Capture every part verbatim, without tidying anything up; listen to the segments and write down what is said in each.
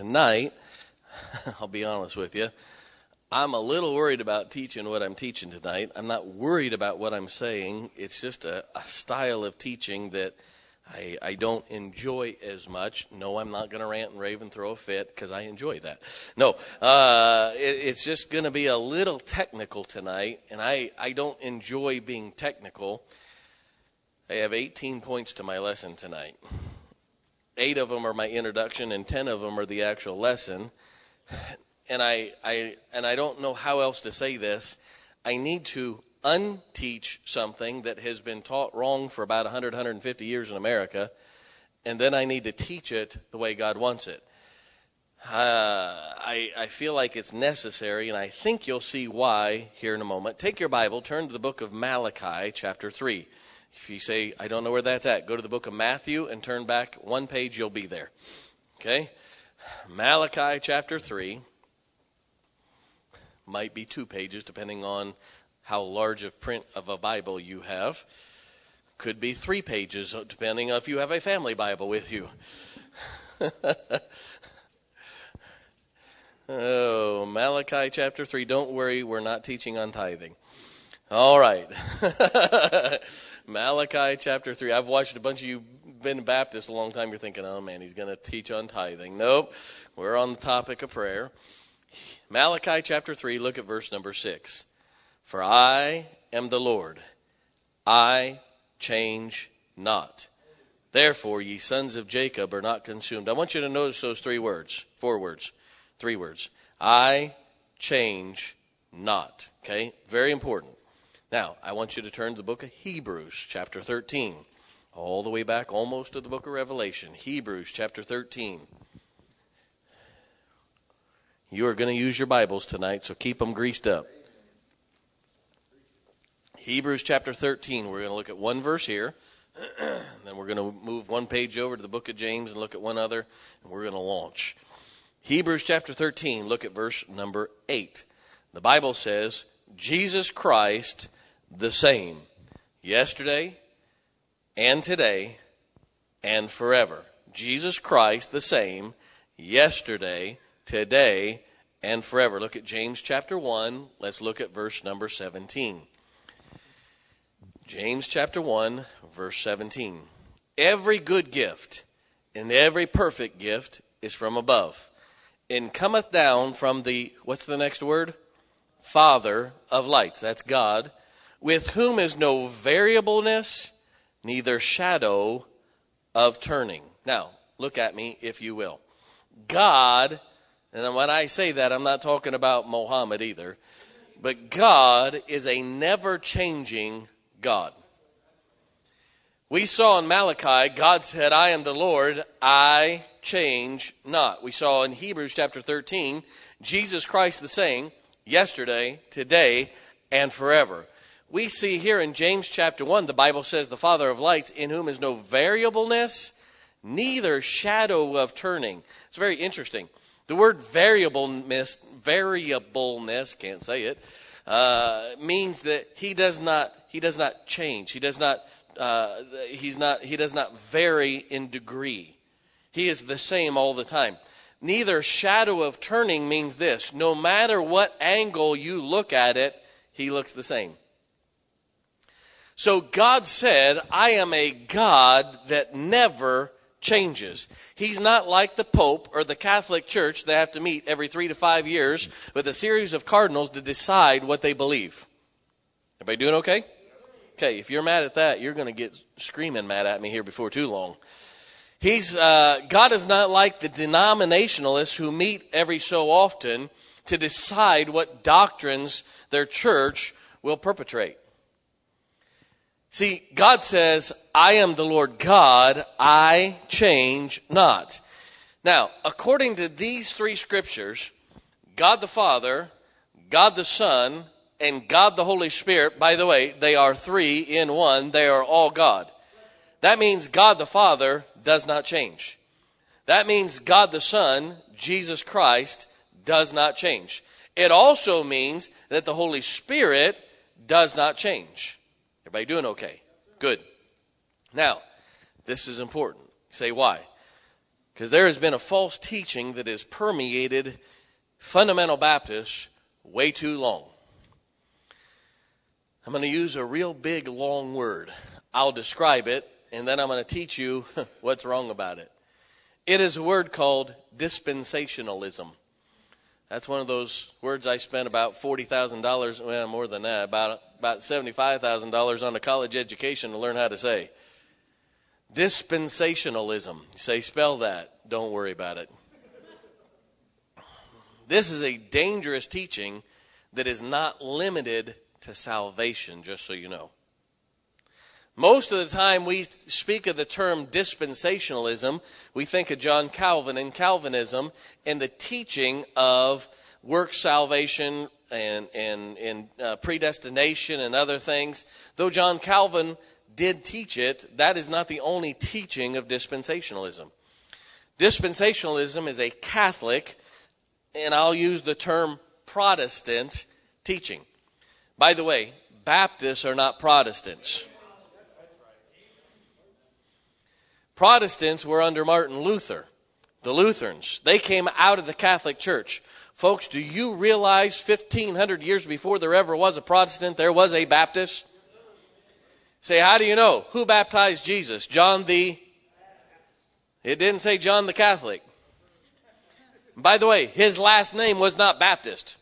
tonight, I'll be honest with you, I'm a little worried about teaching what I'm teaching tonight. I'm not worried about what I'm saying. It's just a, a style of teaching that I, I don't enjoy as much. No, I'm not going to rant and rave and throw a fit because I enjoy that. No, uh, it, it's just going to be a little technical tonight, and I, I don't enjoy being technical. I have eighteen points to my lesson tonight. Eight of them are my introduction, and ten of them are the actual lesson. And I, I, and I don't know how else to say this. I need to unteach something that has been taught wrong for about one hundred, one hundred fifty years in America, and then I need to teach it the way God wants it. Uh, I, I feel like it's necessary, and I think you'll see why here in a moment. Take your Bible, turn to the book of Malachi, chapter three. If you say, I don't know where that's at, go to the book of Matthew and turn back one page, you'll be there. Okay? Malachi, chapter three. Might be two pages, depending on how large of print of a Bible you have. Could be three pages, depending on if you have a family Bible with you. Oh, Malachi chapter three. Don't worry, we're not teaching on tithing. All right. Malachi chapter three. I've watched a bunch of you been Baptist a long time. You're thinking, oh man, he's going to teach on tithing. Nope. We're on the topic of prayer. Malachi chapter three, look at verse number six. For I am the Lord, I change not. Therefore, ye sons of Jacob are not consumed. I want you to notice those three words, four words, three words. I change not. Okay, very important. Now, I want you to turn to the book of Hebrews chapter thirteen, all the way back almost to the book of Revelation. Hebrews chapter thirteen. You are going to use your Bibles tonight, so keep them greased up. Hebrews chapter thirteen, we're going to look at one verse here. Then we're going to move one page over to the book of James and look at one other, and we're going to launch. Hebrews chapter thirteen, look at verse number eight. The Bible says, Jesus Christ the same, yesterday and today and forever. Jesus Christ the same, yesterday, today, and forever. Look at James chapter one. Let's look at verse number seventeen. James chapter one, verse seventeen. Every good gift and every perfect gift is from above, and cometh down from the, what's the next word? Father of lights. That's God, with whom is no variableness, neither shadow of turning. Now, look at me, if you will. God, and when I say that, I'm not talking about Mohammed either, but God is a never-changing God. We saw in Malachi, God said, I am the Lord, I change not. We saw in Hebrews chapter thirteen, Jesus Christ the same, yesterday, today, and forever. We see here in James chapter one, the Bible says, the Father of lights, in whom is no variableness, neither shadow of turning. It's very interesting. The word variableness, variableness, can't say it, uh, means that he does not, he does not change. He does not, uh, he's not, he does not vary in degree. He is the same all the time. Neither shadow of turning means this: no matter what angle you look at it, he looks the same. So God said, I am a God that never changes. He's not like the Pope or the Catholic Church. They have to meet every three to five years with a series of cardinals to decide what they believe. Everybody doing okay? Okay, if you're mad at that, you're going to get screaming mad at me here before too long. He's uh, God is not like the denominationalists who meet every so often to decide what doctrines their church will perpetrate. See, God says, I am the Lord God, I change not. Now, according to these three scriptures, God the Father, God the Son, and God the Holy Spirit, by the way, they are three in one, they are all God. That means God the Father does not change. That means God the Son, Jesus Christ, does not change. It also means that the Holy Spirit does not change. Everybody doing okay? Good. Now, this is important. Say why. Because there has been a false teaching that has permeated fundamental Baptists way too long. I'm going to use a real big, long word. I'll describe it, and then I'm going to teach you what's wrong about it. It is a word called dispensationalism. That's one of those words I spent about forty thousand dollars, well, more than that, about, about seventy-five thousand dollars on a college education to learn how to say. Dispensationalism. You say, spell that. Don't worry about it. This is a dangerous teaching that is not limited to salvation, just so you know. Most of the time we speak of the term dispensationalism, we think of John Calvin and Calvinism and the teaching of work salvation and, and, and uh, predestination and other things. Though John Calvin did teach it, that is not the only teaching of dispensationalism. Dispensationalism is a Catholic, and I'll use the term Protestant teaching. By the way, Baptists are not Protestants. Protestants were under Martin Luther, the Lutherans. They came out of the Catholic Church. Folks, do you realize fifteen hundred years before there ever was a Protestant, there was a Baptist? Say, how do you know? Who baptized Jesus? John the... It didn't say John the Catholic. By the way, his last name was not Baptist.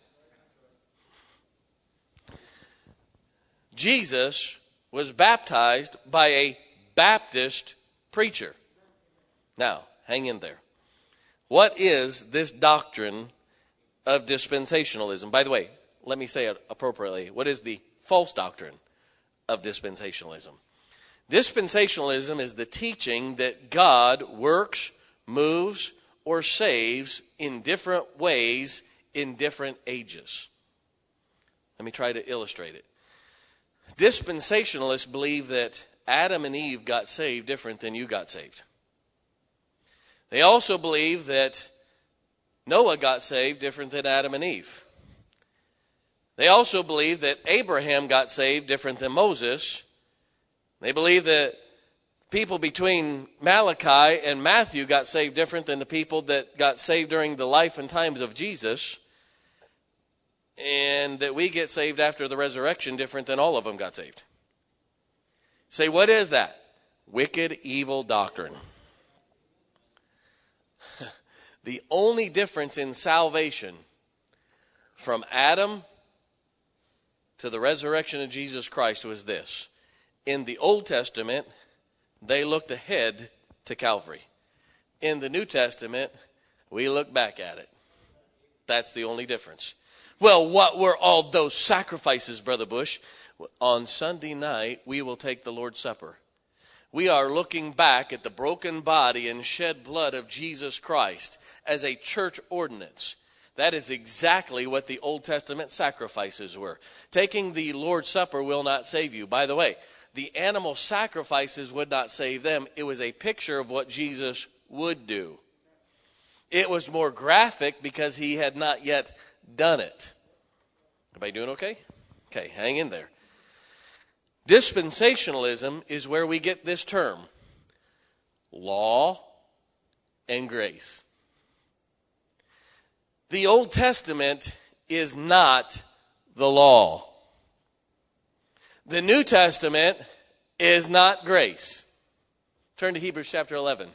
Jesus was baptized by a Baptist preacher. Now, hang in there. What is this doctrine of dispensationalism? By the way, let me say it appropriately. What is the false doctrine of dispensationalism? Dispensationalism is the teaching that God works, moves, or saves in different ways in different ages. Let me try to illustrate it. Dispensationalists believe that Adam and Eve got saved different than you got saved. They also believe that Noah got saved different than Adam and Eve. They also believe that Abraham got saved different than Moses. They believe that people between Malachi and Matthew got saved different than the people that got saved during the life and times of Jesus. And that we get saved after the resurrection different than all of them got saved. Say, what is that? Wicked, evil doctrine. The only difference in salvation from Adam to the resurrection of Jesus Christ was this. In the Old Testament, they looked ahead to Calvary. In the New Testament, we look back at it. That's the only difference. Well, what were all those sacrifices, Brother Bush? On Sunday night, we will take the Lord's Supper. We are looking back at the broken body and shed blood of Jesus Christ as a church ordinance. That is exactly what the Old Testament sacrifices were. Taking the Lord's Supper will not save you. By the way, the animal sacrifices would not save them. It was a picture of what Jesus would do. It was more graphic because he had not yet done it. Everybody doing okay? Okay, hang in there. Dispensationalism is where we get this term, law and grace. The Old Testament is not the law. The New Testament is not grace. Turn to Hebrews chapter eleven.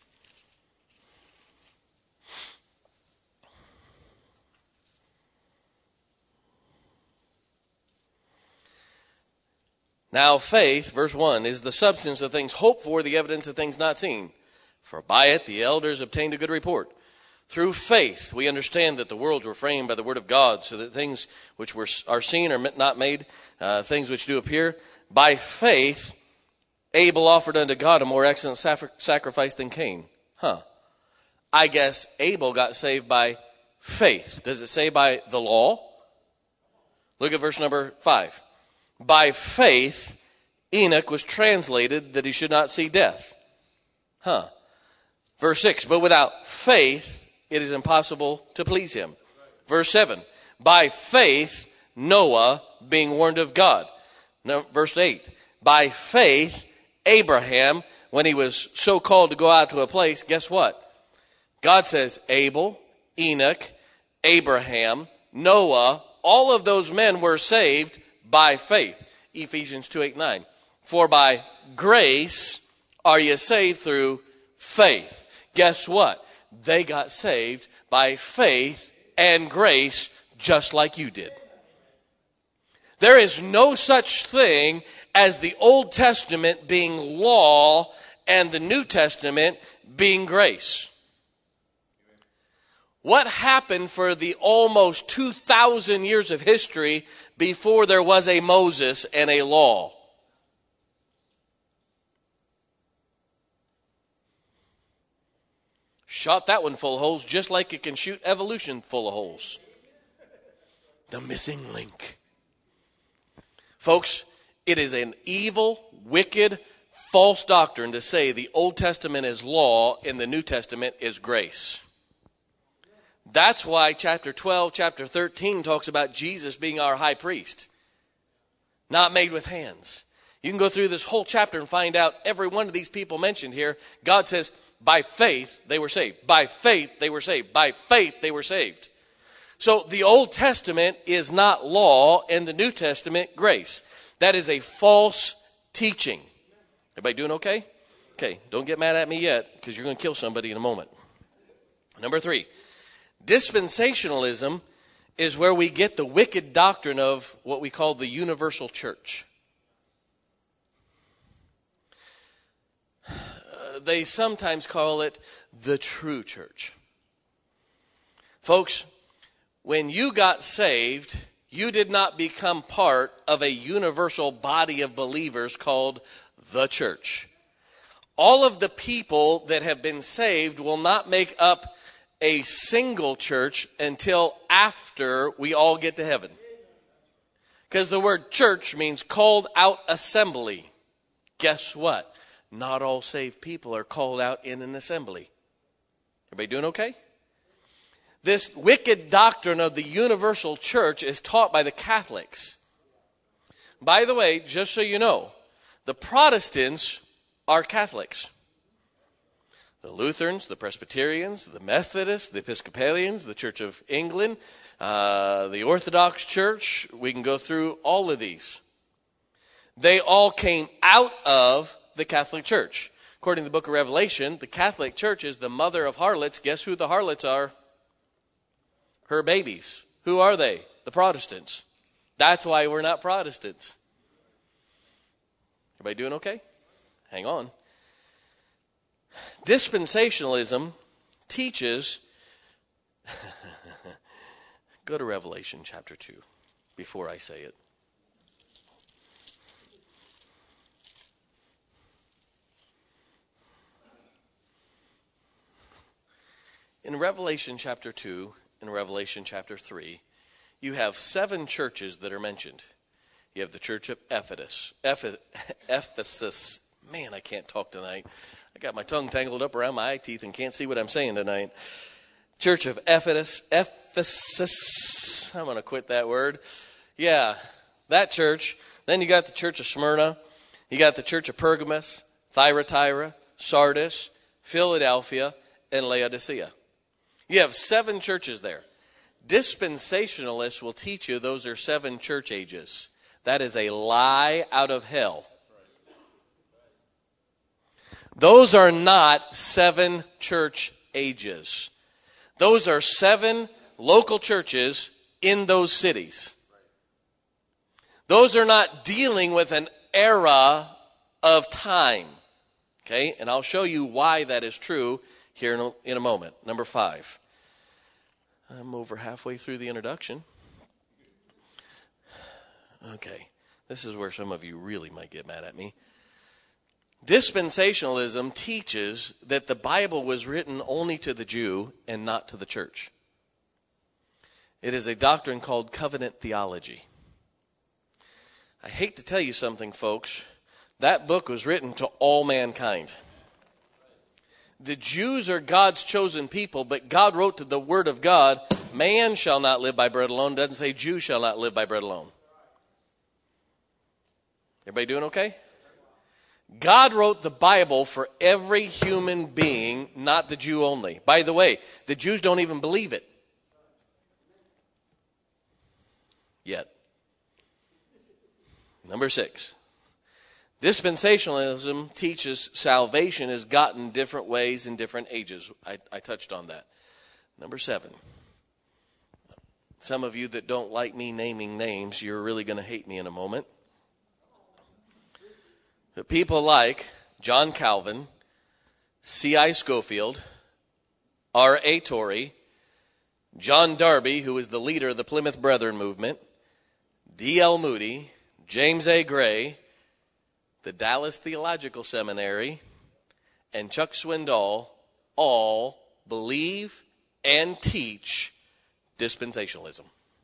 Now faith, verse one, is the substance of things hoped for, the evidence of things not seen. For by it the elders obtained a good report. Through faith we understand that the worlds were framed by the word of God, so that things which were are seen are not made, uh, things which do appear. By faith Abel offered unto God a more excellent sacrifice than Cain. Huh. I guess Abel got saved by faith. Does it say by the law? Look at verse number five. By faith, Enoch was translated that he should not see death. Huh. Verse six, but without faith, it is impossible to please him. Verse seven, by faith, Noah being warned of God. No, verse eight, by faith, Abraham, when he was so called to go out to a place, guess what? God says Abel, Enoch, Abraham, Noah, all of those men were saved by faith. Ephesians two, eight, nine. For by grace are you saved through faith. Guess what? They got saved by faith and grace just like you did. There is no such thing as the Old Testament being law and the New Testament being grace. What happened for the almost two thousand years of history before there was a Moses and a law? Shot that one full of holes just like it can shoot evolution full of holes. The missing link. Folks, it is an evil, wicked, false doctrine to say the Old Testament is law and the New Testament is grace. That's why chapter twelve, chapter thirteen talks about Jesus being our high priest, not made with hands. You can go through this whole chapter and find out every one of these people mentioned here. God says, by faith they were saved. By faith they were saved. By faith they were saved. So the Old Testament is not law and the New Testament grace. That is a false teaching. Everybody doing okay? Okay, don't get mad at me yet because you're going to kill somebody in a moment. Number three, dispensationalism is where we get the wicked doctrine of what we call the universal church. Uh, they sometimes call it the true church. Folks, when you got saved, you did not become part of a universal body of believers called the church. All of the people that have been saved will not make up a single church until after we all get to heaven. Because the word church means called out assembly. Guess what? Not all saved people are called out in an assembly. Everybody doing okay? This wicked doctrine of the universal church is taught by the Catholics. By the way, just so you know, the Protestants are Catholics. The Lutherans, the Presbyterians, the Methodists, the Episcopalians, the Church of England, uh, the Orthodox Church, we can go through all of these. They all came out of the Catholic Church. According to the book of Revelation, the Catholic Church is the mother of harlots. Guess who the harlots are? Her babies. Who are they? The Protestants. That's why we're not Protestants. Everybody doing okay? Hang on. Dispensationalism teaches, go to Revelation chapter two before I say it. In Revelation chapter two and Revelation chapter three, you have seven churches that are mentioned. You have the church of Ephesus. Ephesus. Man, I can't talk tonight. I got my tongue tangled up around my eye teeth and can't see what I'm saying tonight. Church of Ephesus. Ephesus. I'm going to quit that word. Yeah, that church. Then you got the church of Smyrna. You got the church of Pergamos, Thyatira, Sardis, Philadelphia, and Laodicea. You have seven churches there. Dispensationalists will teach you those are seven church ages. That is a lie out of hell. Those are not seven church ages. Those are seven local churches in those cities. Those are not dealing with an era of time. Okay, and I'll show you why that is true here in a, in a moment. Number five. I'm over halfway through the introduction. Okay, this is where some of you really might get mad at me. Dispensationalism teaches that the Bible was written only to the Jew and not to the church. It is a doctrine called covenant theology. I hate to tell you something, folks. That book was written to all mankind. The Jews are God's chosen people, but God wrote to the Word of God, man shall not live by bread alone. It doesn't say Jew shall not live by bread alone. Everybody doing okay? God wrote the Bible for every human being, not the Jew only. By the way, the Jews don't even believe it yet. Number six. Dispensationalism teaches salvation has gotten different ways in different ages. I, I touched on that. Number seven. Some of you that don't like me naming names, you're really going to hate me in a moment. But people like John Calvin, C I Scofield, R A Torrey, John Darby, who is the leader of the Plymouth Brethren movement, D L Moody, James A. Gray, the Dallas Theological Seminary, and Chuck Swindoll all believe and teach dispensationalism.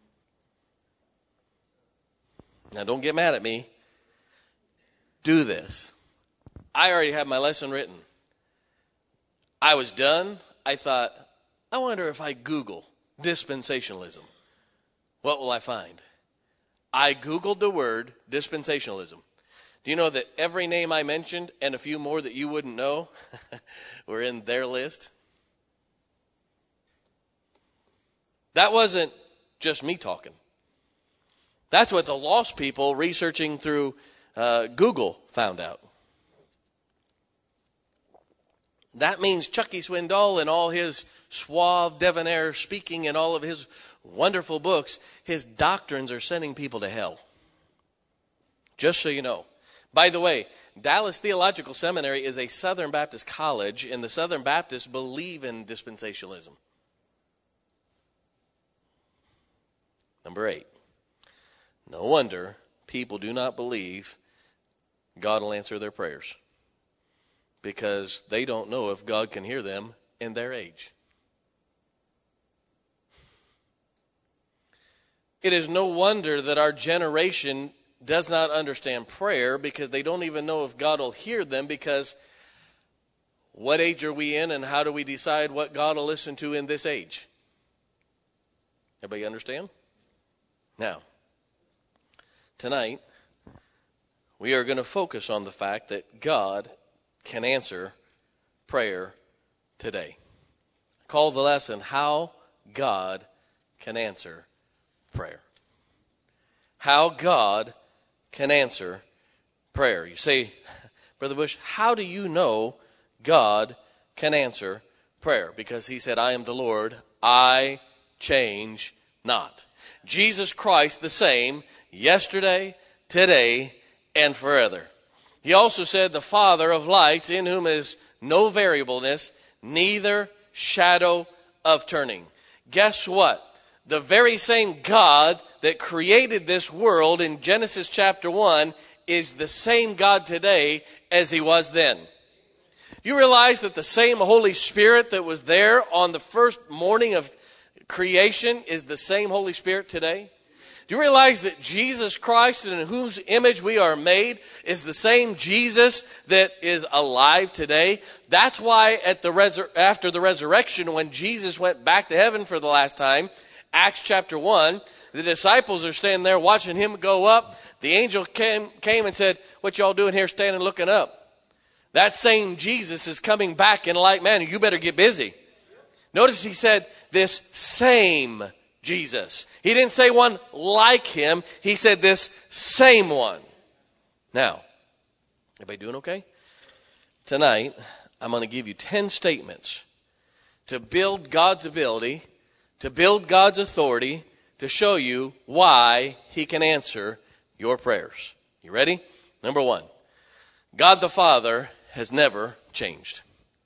Now, don't get mad at me. Do this. I already have my lesson written. I was done. I thought, I wonder if I Google dispensationalism, what will I find? I Googled the word dispensationalism. Do you know that every name I mentioned and a few more that you wouldn't know were in their list? That wasn't just me talking. That's what the lost people researching through uh, Google found out. That means Chucky Swindoll and all his suave, debonair speaking and all of his wonderful books, his doctrines are sending people to hell. Just so you know. By the way, Dallas Theological Seminary is a Southern Baptist college, and the Southern Baptists believe in dispensationalism. Number eight. No wonder people do not believe God will answer their prayers, because they don't know if God can hear them in their age. It is no wonder that our generation does not understand prayer, because they don't even know if God will hear them, because what age are we in and how do we decide what God will listen to in this age? Everybody understand? Now, tonight, we are going to focus on the fact that God can answer prayer today. I call the lesson, How God Can Answer Prayer. How God can answer prayer. You say, Brother Bush, how do you know God can answer prayer? Because he said, I am the Lord, I change not. Jesus Christ the same yesterday, today, and forever. He also said, the Father of lights, in whom is no variableness, neither shadow of turning. Guess what? The very same God that created this world in Genesis chapter one is the same God today as he was then. You realize that the same Holy Spirit that was there on the first morning of creation is the same Holy Spirit today? Do you realize that Jesus Christ, in whose image we are made, is the same Jesus that is alive today? That's why at the resur- after the resurrection, when Jesus went back to heaven for the last time, Acts chapter one, the disciples are standing there watching him go up. The angel came, came and said, what y'all doing here standing looking up? That same Jesus is coming back in like manner. You better get busy. Notice he said, this same Jesus. He didn't say one like him. He said this same one. Now, everybody doing okay? Tonight, I'm going to give you ten statements to build God's ability, to build God's authority, to show you why he can answer your prayers. You ready? Number one, God the Father has never changed.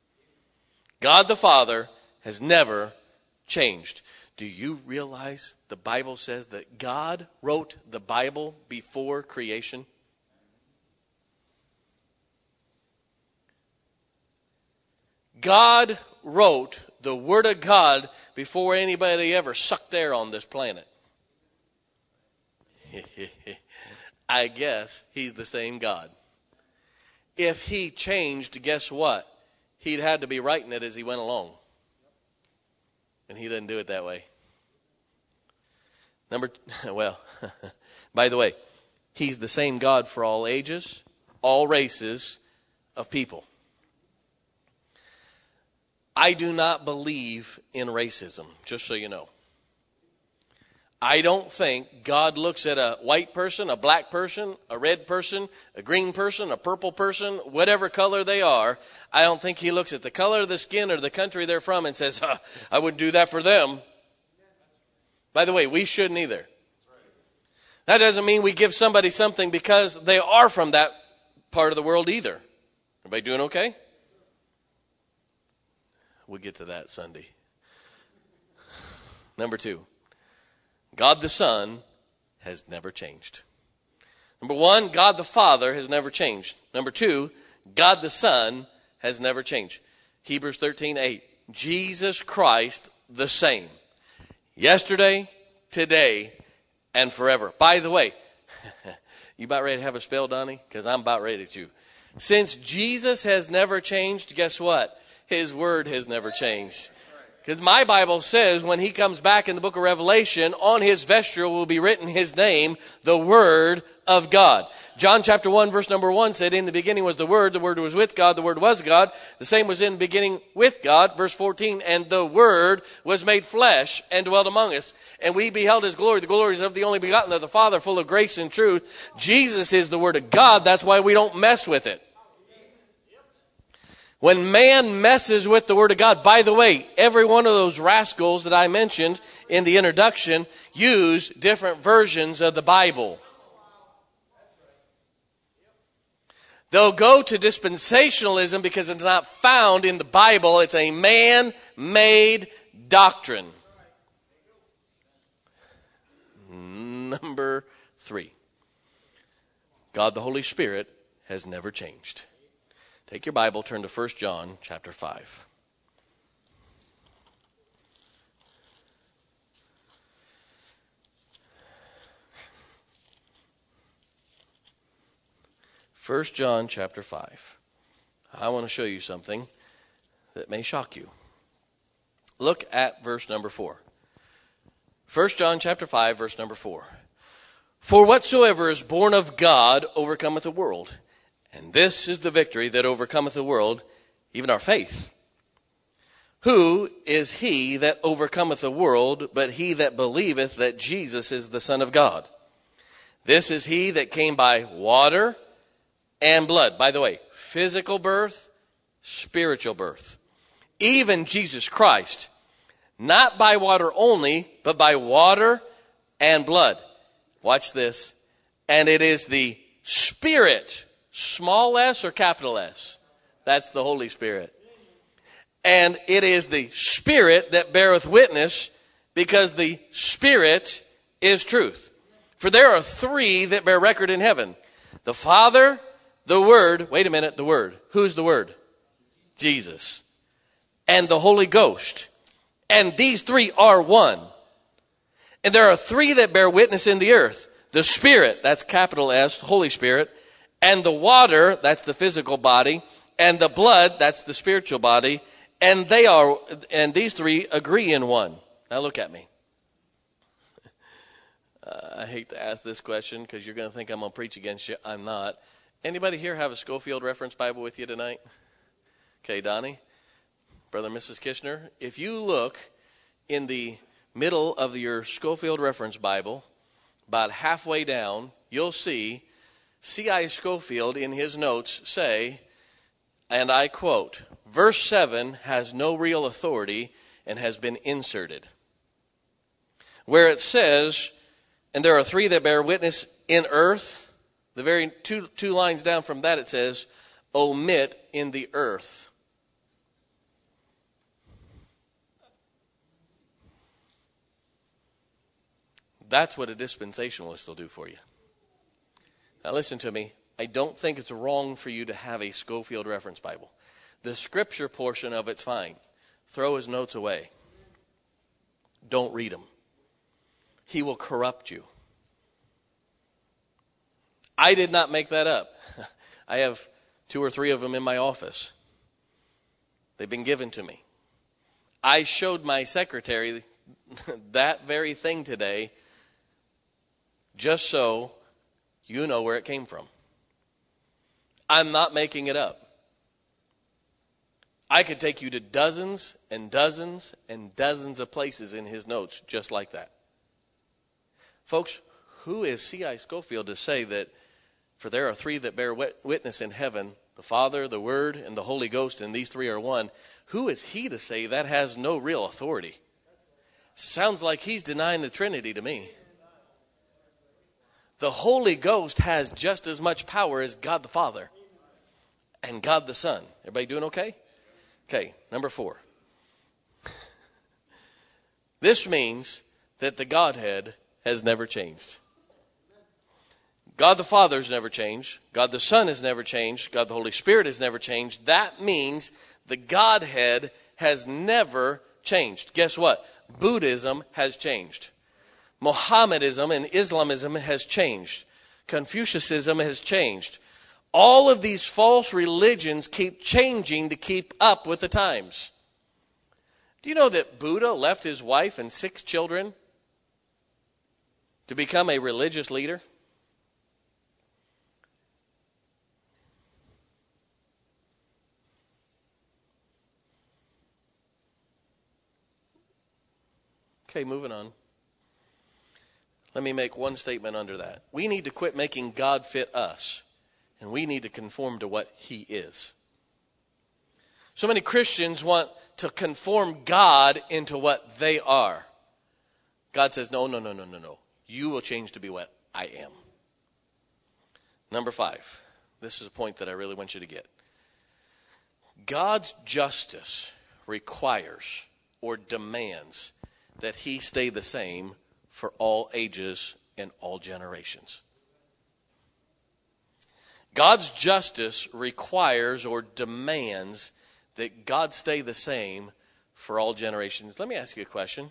God the Father has never changed. Do you realize the Bible says that God wrote the Bible before creation? God wrote the Word of God before anybody ever sucked air on this planet. I guess he's the same God. If he changed, guess what? He'd had to be writing it as he went along. And he didn't do it that way. Number, well, by the way, he's the same God for all ages, all races, of people. I do not believe in racism, just so you know. I don't think God looks at a white person, a black person, a red person, a green person, a purple person, whatever color they are. I don't think he looks at the color of the skin or the country they're from and says, huh, I wouldn't do that for them. By the way, we shouldn't either. That doesn't mean we give somebody something because they are from that part of the world either. Everybody doing okay? We'll get to that Sunday. Number two. God the Son has never changed. Number one, God the Father has never changed. Number two, God the Son has never changed. Hebrews thirteen eight. Jesus Christ the same. Yesterday, today, and forever. By the way, you about ready to have a spell, Donnie? Because I'm about ready to. Since Jesus has never changed, guess what? His word has never changed. Because my Bible says when he comes back in the book of Revelation, on his vesture will be written his name, the Word of God. John chapter one, verse number one said, in the beginning was the Word, the Word was with God, the Word was God. The same was in the beginning with God. Verse fourteen, and the Word was made flesh and dwelt among us. And we beheld his glory. The glory is of the only begotten of the Father, full of grace and truth. Jesus is the Word of God. That's why we don't mess with it. When man messes with the Word of God, by the way, every one of those rascals that I mentioned in the introduction use different versions of the Bible. They'll go to dispensationalism because it's not found in the Bible. It's a man-made doctrine. Number three. God the Holy Spirit has never changed. Take your Bible, turn to First John chapter five. First John chapter five. I want to show you something that may shock you. Look at verse number four. First John chapter five, verse number four. For whatsoever is born of God overcometh the world. And this is the victory that overcometh the world, even our faith. Who is he that overcometh the world, but he that believeth that Jesus is the Son of God? This is he that came by water and blood. By the way, physical birth, spiritual birth. Even Jesus Christ, not by water only, but by water and blood. Watch this. And it is the Spirit, small s or capital S. That's the Holy Spirit. And it is the Spirit that beareth witness, because the Spirit is truth. For there are three that bear record in heaven. The Father, the Word, wait a minute, the Word. Who's the Word? Jesus. And the Holy Ghost. And these three are one. And there are three that bear witness in the earth. The Spirit, that's capital S, Holy Spirit. And the water, that's the physical body. And the blood, that's the spiritual body. And they are, and these three agree in one. Now look at me. Uh, I hate to ask this question because you're going to think I'm going to preach against you. I'm not. Anybody here have a Schofield Reference Bible with you tonight? Okay, Donnie, Brother and Missus Kishner. If you look in the middle of your Schofield Reference Bible, about halfway down, you'll see C I Scofield in his notes say, and I quote, verse seven has no real authority and has been inserted. Where it says, and there are three that bear witness in earth, the very two, two lines down from that it says, omit in the earth. That's what a dispensationalist will do for you. Now listen to me. I don't think it's wrong for you to have a Schofield Reference Bible. The scripture portion of it's fine. Throw his notes away. Don't read them. He will corrupt you. I did not make that up. I have two or three of them in my office. They've been given to me. I showed my secretary that very thing today just so you know where it came from. I'm not making it up. I could take you to dozens and dozens and dozens of places in his notes just like that. Folks, who is C I Scofield to say that, for there are three that bear witness in heaven, the Father, the Word, and the Holy Ghost, and these three are one? Who is he to say that has no real authority? Sounds like he's denying the Trinity to me. The Holy Ghost has just as much power as God the Father and God the Son. Everybody doing okay? Okay, number four. This means that the Godhead has never changed. God the Father has never changed. God the Son has never changed. God the Holy Spirit has never changed. That means the Godhead has never changed. Guess what? Buddhism has changed. Mohammedanism and Islamism has changed. Confucianism has changed. All of these false religions keep changing to keep up with the times. Do you know that Buddha left his wife and six children to become a religious leader? Okay, moving on. Let me make one statement under that. We need to quit making God fit us, and we need to conform to what he is. So many Christians want to conform God into what they are. God says, no, no, no, no, no, no. You will change to be what I am. Number five. This is a point that I really want you to get. God's justice requires or demands that he stay the same for all ages and all generations. God's justice requires or demands that God stay the same for all generations. Let me ask you a question.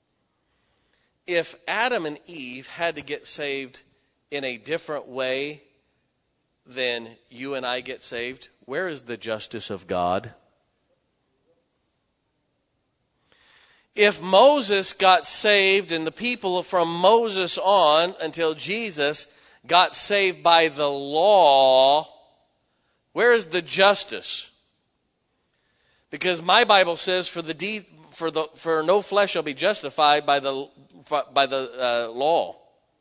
If Adam and Eve had to get saved in a different way than you and I get saved, where is the justice of God? If Moses got saved and the people from Moses on until Jesus got saved by the law, where is the justice? Because my Bible says, "For the deed, for the for no flesh shall be justified by the by the uh, law."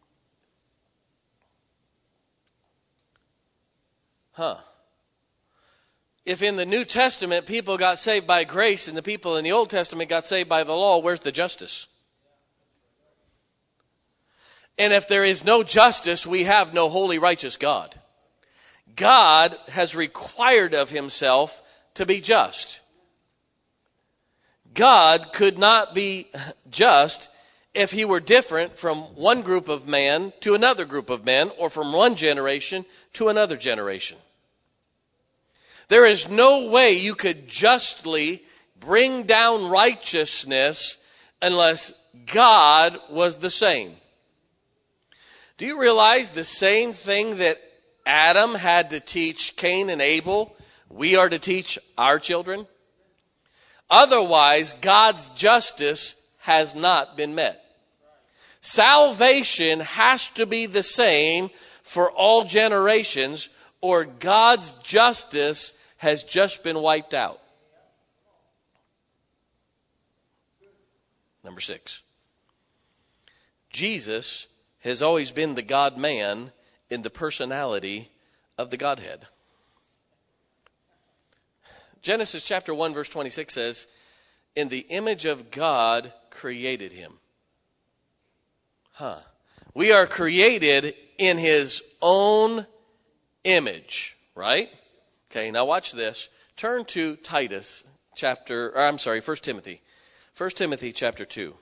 Huh. If in the New Testament people got saved by grace and the people in the Old Testament got saved by the law, where's the justice? And if there is no justice, we have no holy, righteous God. God has required of himself to be just. God could not be just if he were different from one group of man to another group of men, or from one generation to another generation. There is no way you could justly bring down righteousness unless God was the same. Do you realize the same thing that Adam had to teach Cain and Abel, we are to teach our children? Otherwise, God's justice has not been met. Salvation has to be the same for all generations, or God's justice has just been wiped out. Number six. Jesus has always been the God-man in the personality of the Godhead. Genesis chapter one verse twenty-six says, "In the image of God created him." Huh. We are created in his own image, right? Okay, now watch this. Turn to Titus chapter, or I'm sorry, First Timothy. First Timothy chapter two.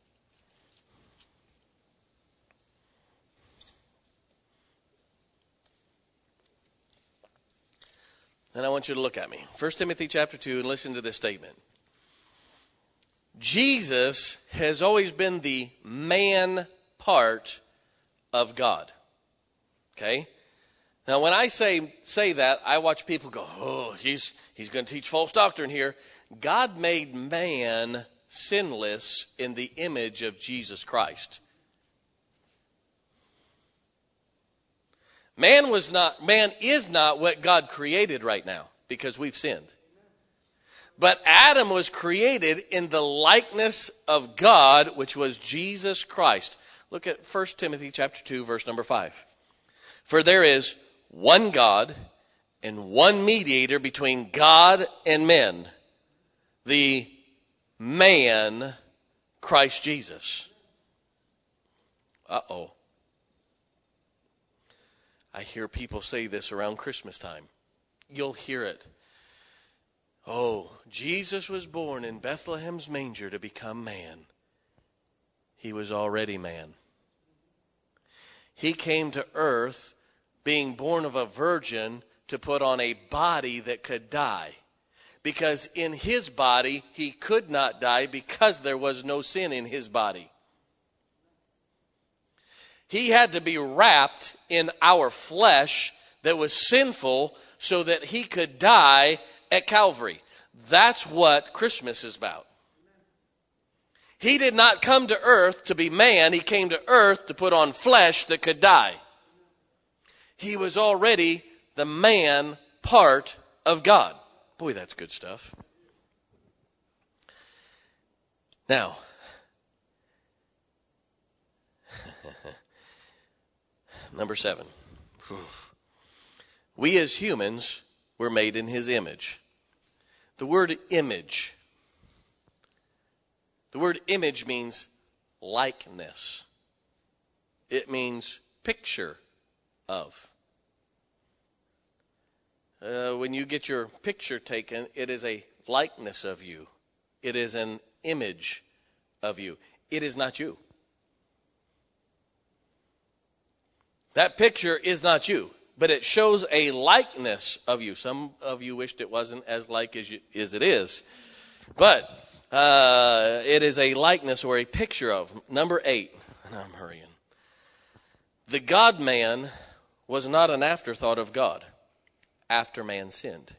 And I want you to look at me. First Timothy chapter two, and listen to this statement. Jesus has always been the man part of God. Okay? Now, when I say say that, I watch people go, oh, he's, he's going to teach false doctrine here. God made man sinless in the image of Jesus Christ. Man was not, man is not what God created right now because we've sinned. But Adam was created in the likeness of God, which was Jesus Christ. Look at First Timothy chapter two, verse number five. For there is one God and one mediator between God and men, the man Christ Jesus. Uh-oh. I hear people say this around Christmas time. You'll hear it. Oh, Jesus was born in Bethlehem's manger to become man. He was already man. He came to earth being born of a virgin to put on a body that could die. Because in his body, he could not die because there was no sin in his body. He had to be wrapped in our flesh that was sinful so that he could die at Calvary. That's what Christmas is about. He did not come to earth to be man. He came to earth to put on flesh that could die. He was already the man part of God. Boy, that's good stuff. Now, number seven. We as humans were made in his image. The word image. The word image means likeness. It means picture of. Uh, when you get your picture taken, it is a likeness of you. It is an image of you. It is not you. That picture is not you, but it shows a likeness of you. Some of you wished it wasn't as like as, you, as it is. But uh, it is a likeness or a picture of. Number eight, and I'm hurrying. The God-man was not an afterthought of God after man sinned.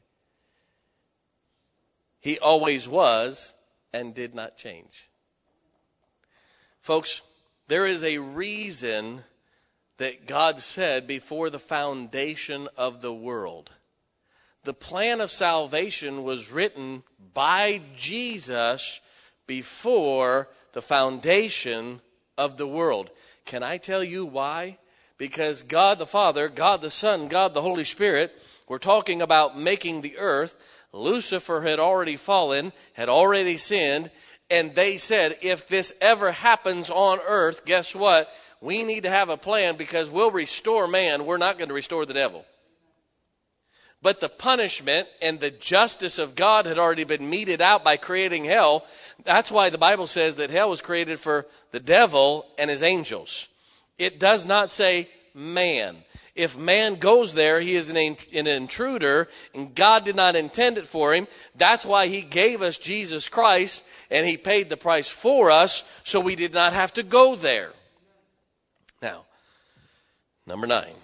He always was and did not change. Folks, there is a reason that God said before the foundation of the world. The plan of salvation was written by Jesus before the foundation of the world. Can I tell you why? Because God the Father, God the Son, God the Holy Spirit were talking about making the earth. Lucifer had already fallen, had already sinned, and they said, if this ever happens on earth, guess what? We need to have a plan because we'll restore man. We're not going to restore the devil. But the punishment and the justice of God had already been meted out by creating hell. That's why the Bible says that hell was created for the devil and his angels. It does not say man. If man goes there, he is an, an intruder, and God did not intend it for him. That's why he gave us Jesus Christ, and he paid the price for us, so we did not have to go there. Now, number nine.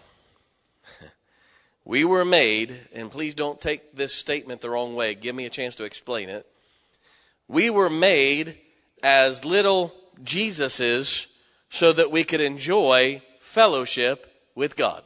We were made, and please don't take this statement the wrong way. Give me a chance to explain it. We were made as little Jesuses so that we could enjoy fellowship with God.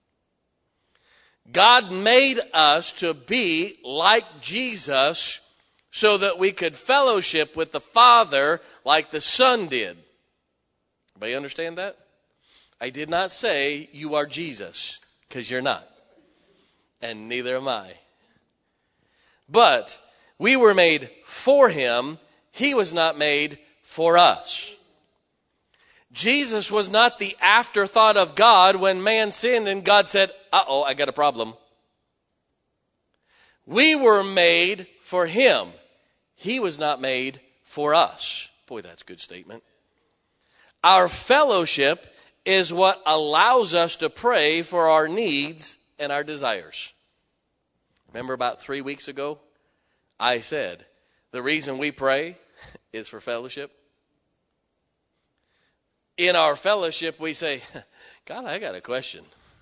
God made us to be like Jesus so that we could fellowship with the Father like the Son did. Everybody understand that? I did not say you are Jesus, because you're not. And neither am I. But we were made for him. He was not made for us. Jesus was not the afterthought of God when man sinned and God said, uh-oh, I got a problem. We were made for him. He was not made for us. Boy, that's a good statement. Our fellowship is what allows us to pray for our needs and our desires. Remember about three weeks ago, I said, the reason we pray is for fellowship. In our fellowship, we say, God, I got a question.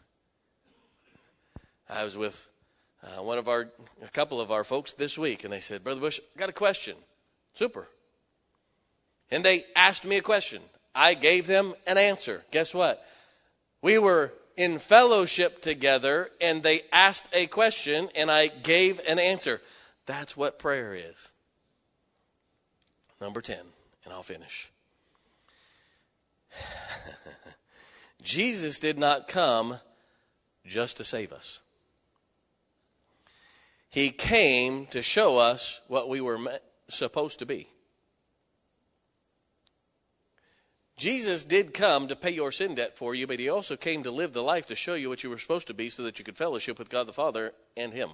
I was with uh, one of our, a couple of our folks this week, and they said, Brother Bush, I got a question. Super. And they asked me a question. I gave them an answer. Guess what? We were in fellowship together, and they asked a question, and I gave an answer. That's what prayer is. Number ten, and I'll finish. Jesus did not come just to save us. He came to show us what we were supposed to be. Jesus did come to pay your sin debt for you, but he also came to live the life to show you what you were supposed to be so that you could fellowship with God the Father and him.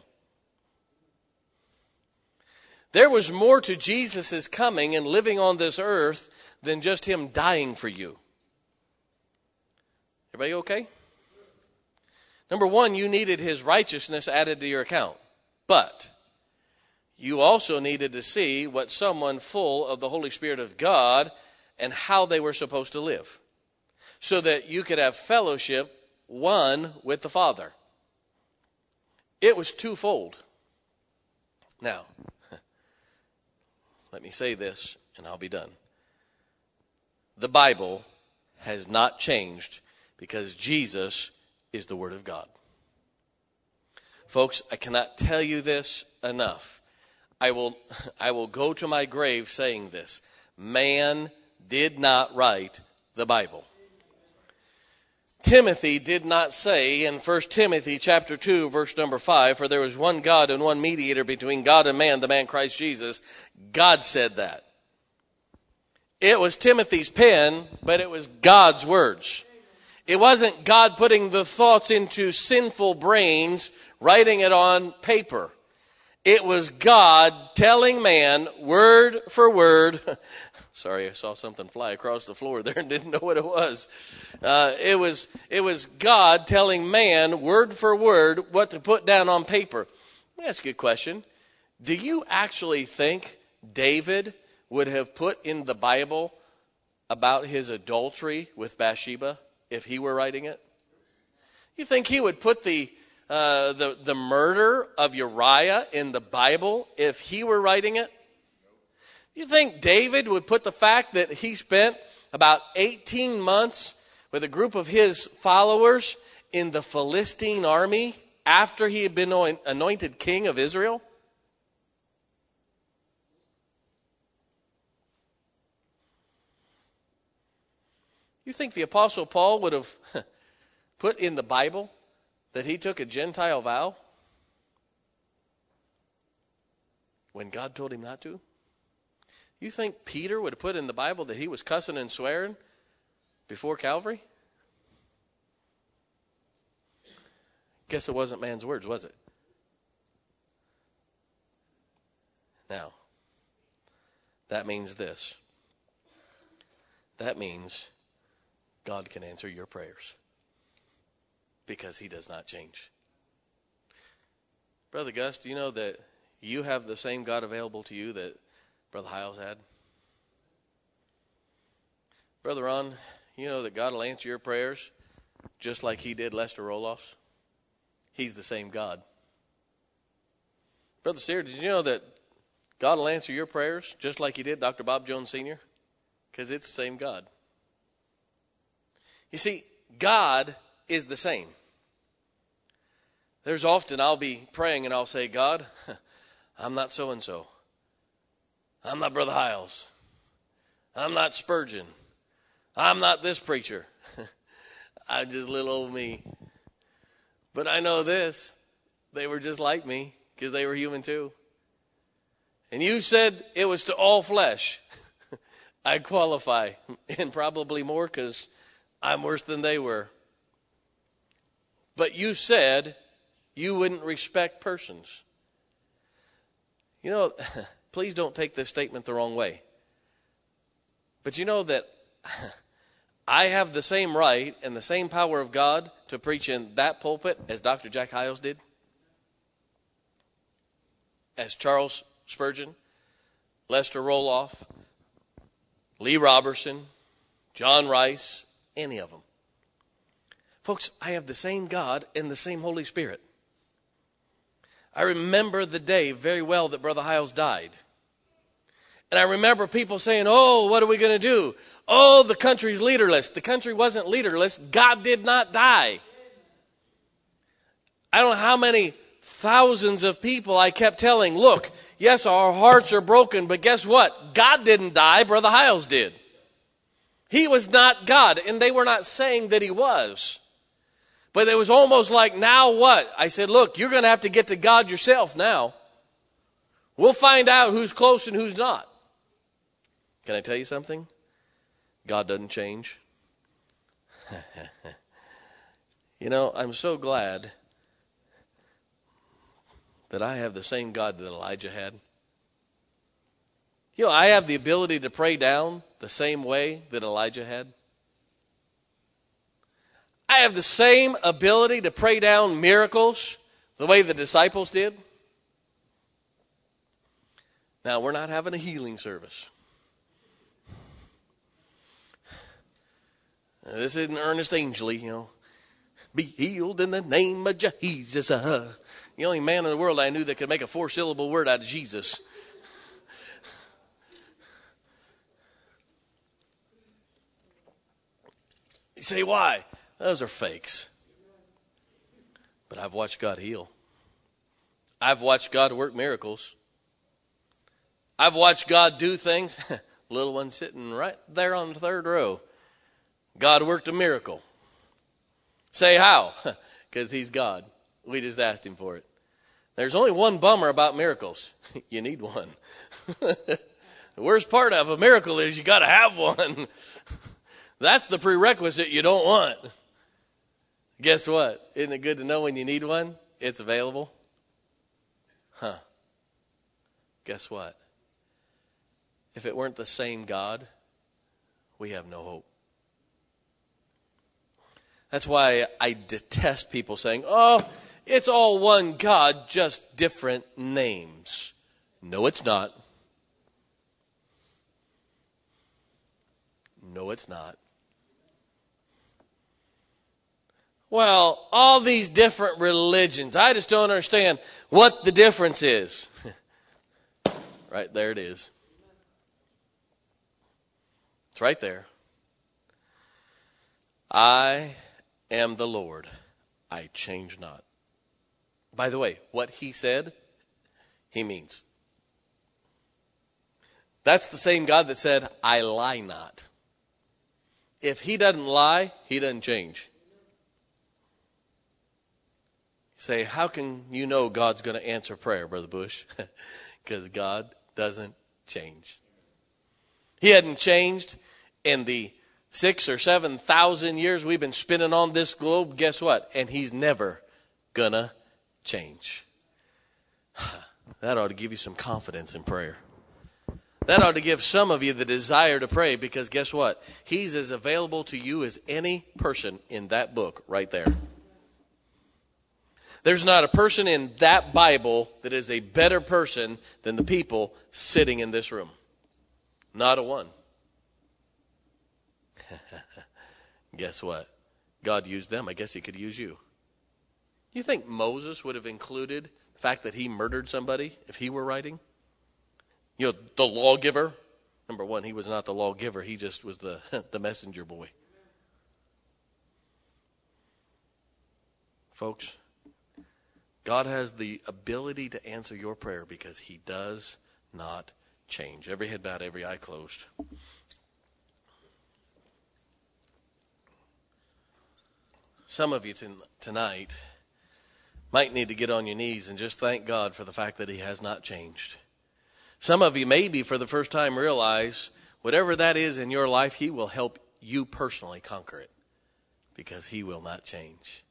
There was more to Jesus' coming and living on this earth than just him dying for you. Everybody okay? Number one, you needed his righteousness added to your account. But you also needed to see what someone full of the Holy Spirit of God and how they were supposed to live, so that you could have fellowship one with the Father. It was twofold. Now, let me say this and I'll be done. The Bible has not changed because Jesus is the Word of God. Folks, I cannot tell you this enough. I will, I will go to my grave saying this. Man did not write the Bible. Timothy did not say in First Timothy chapter two, verse number five, for there was one God and one mediator between God and man, the man Christ Jesus. God said that. It was Timothy's pen, but it was God's words. It wasn't God putting the thoughts into sinful brains, writing it on paper. It was God telling man, word for word. Sorry, I saw something fly across the floor there and didn't know what it was. Uh, it was it was God telling man, word for word, what to put down on paper. Let me ask you a question. Do you actually think David would have put in the Bible about his adultery with Bathsheba if he were writing it? You think he would put the uh, the the murder of Uriah in the Bible if he were writing it? You think David would put the fact that he spent about eighteen months with a group of his followers in the Philistine army after he had been anointed king of Israel? You think the Apostle Paul would have put in the Bible that he took a Gentile vow when God told him not to? You think Peter would have put in the Bible that he was cussing and swearing before Calvary? Guess it wasn't man's words, was it? Now, that means this. That means God can answer your prayers because he does not change. Brother Gus, do you know that you have the same God available to you that Brother Hiles had? Brother Ron, you know that God will answer your prayers just like he did Lester Roloff's? He's the same God. Brother Sear, did you know that God will answer your prayers just like he did Doctor Bob Jones Senior? Because it's the same God. You see, God is the same. There's often I'll be praying and I'll say, God, I'm not so-and-so. I'm not Brother Hiles. I'm not Spurgeon. I'm not this preacher. I'm just little old me. But I know this. They were just like me because they were human too. And you said it was to all flesh. I qualify. And probably more because I'm worse than they were. But you said you wouldn't respect persons. You know, please don't take this statement the wrong way. But you know that I have the same right and the same power of God to preach in that pulpit as Doctor Jack Hiles did, as Charles Spurgeon, Lester Roloff, Lee Robertson, John Rice, any of them. Folks, I have the same God and the same Holy Spirit. I remember the day very well that Brother Hiles died. And I remember people saying, oh, what are we going to do? Oh, the country's leaderless. The country wasn't leaderless. God did not die. I don't know how many thousands of people I kept telling, look, yes, our hearts are broken, but guess what? God didn't die, Brother Hiles did. He was not God, and they were not saying that he was. But it was almost like, now what? I said, look, you're going to have to get to God yourself now. We'll find out who's close and who's not. Can I tell you something? God doesn't change. You know, I'm so glad that I have the same God that Elijah had. You know, I have the ability to pray down the same way that Elijah had. I have the same ability to pray down miracles the way the disciples did. Now, we're not having a healing service. This isn't Ernest Angley, you know. Be healed in the name of Jesus. Uh, the only man in the world I knew that could make a four-syllable word out of Jesus. You say, why? Those are fakes. But I've watched God heal. I've watched God work miracles. I've watched God do things. Little one sitting right there on the third row. God worked a miracle. Say how? Because he's God. We just asked him for it. There's only one bummer about miracles. You need one. The worst part of a miracle is you got to have one. That's the prerequisite you don't want. Guess what? Isn't it good to know when you need one? It's available. Huh. Guess what? If it weren't the same God, we have no hope. That's why I detest people saying, oh, it's all one God, just different names. No, it's not. No, it's not. Well, all these different religions, I just don't understand what the difference is. Right there it is. It's right there. I am the Lord. I change not. By the way, what he said, he means. That's the same God that said, I lie not. If he doesn't lie, he doesn't change. Say, how can you know God's going to answer prayer, Brother Bush? Because God doesn't change. He hadn't changed in the six or seven thousand years we've been spinning on this globe. Guess what? And he's never going to change. That ought to give you some confidence in prayer. That ought to give some of you the desire to pray, because guess what? He's as available to you as any person in that book right there. There's not a person in that Bible that is a better person than the people sitting in this room. Not a one. Guess what? God used them. I guess he could use you. You think Moses would have included the fact that he murdered somebody if he were writing? You know, the lawgiver. Number one, he was not the lawgiver. He just was the, the messenger boy. Folks, God has the ability to answer your prayer because he does not change. Every head bowed, every eye closed. Some of you t- tonight might need to get on your knees and just thank God for the fact that he has not changed. Some of you maybe for the first time realize whatever that is in your life, he will help you personally conquer it because he will not change.